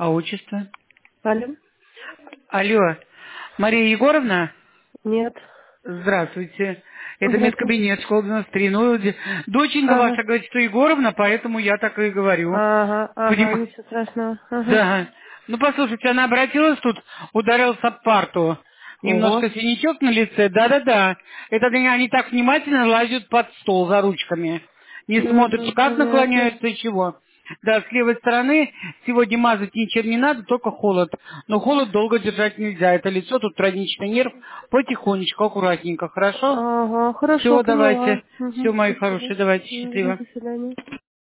А отчество? Алло? Алло, Мария Егоровна? Нет. Здравствуйте. Это Здравствуйте. медкабинет, школа 93. Ну, доченька Ага. ваша говорит, что Егоровна, поэтому я так и говорю. Ага, Понимаете? ничего страшного. Ага. Да. Ну, послушайте, она обратилась тут, ударился об парту. Ого. Немножко синячок на лице. Да-да-да. Это они так внимательно лазят под стол за ручками. Не смотрят, как Понятно. наклоняются и чего. Да, с левой стороны сегодня мазать ничем не надо, только холод. Но холод долго держать нельзя. Это лицо, тут тройничный нерв. Потихонечку, аккуратненько, хорошо? Ага, хорошо, Все, поняла. давайте. Все, мои Спасибо. хорошие, давайте, До счастливо. свидания.